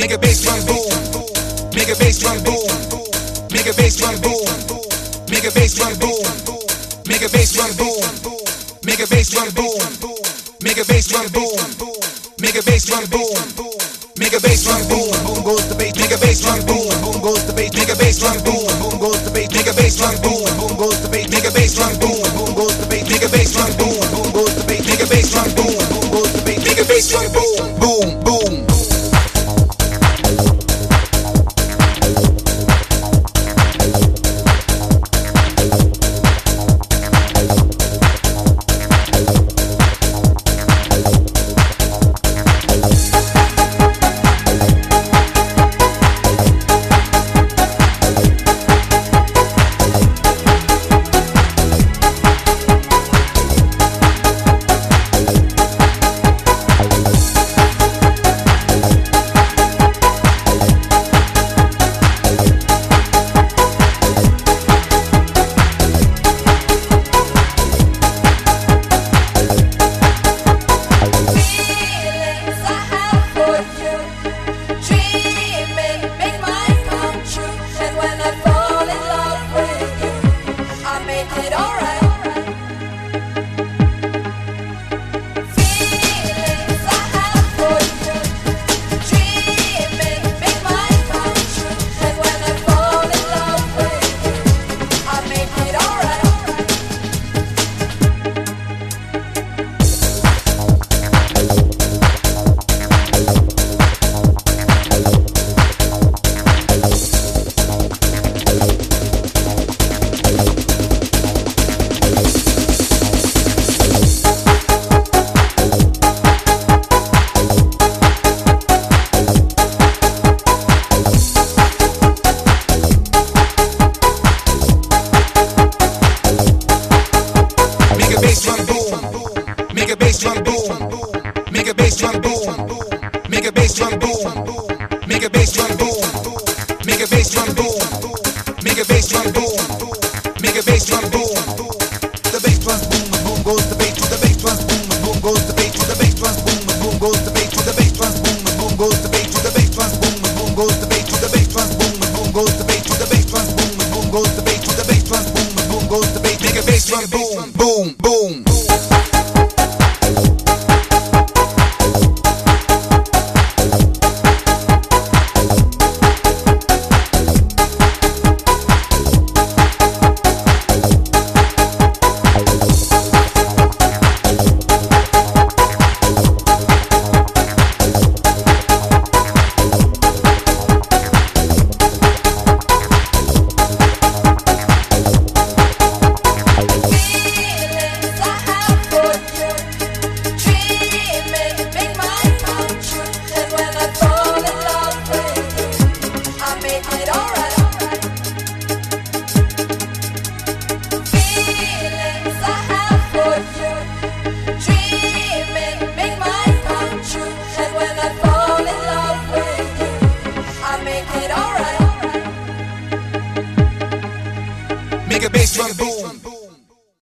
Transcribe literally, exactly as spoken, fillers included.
make a bass drum boom, make a bass drum boom, make a bass drum boom, make a bass drum boom, make a bass drum boom, make a bass drum boom, make a bass drum boom, make a bass drum boom, make a bass drum boom, boom goes the bass, make a bass drum boom, boom goes the bass, make a bass drum boom, boom goes the bass, make a bass drum boom, boom goes the bass, make a bass drum boom, boom goes the bass, make a bass drum boom, boom goes the bass, make a bass drum boom, boom goes the bass, make a bass drum boom, boom boom. Make a bass drum boom, make a bass drum boom, make a bass drum boom, make a bass drum boom, make a bass drum boom, make a bass drum boom, make a bass drum boom. The bass drum boom, boom goes the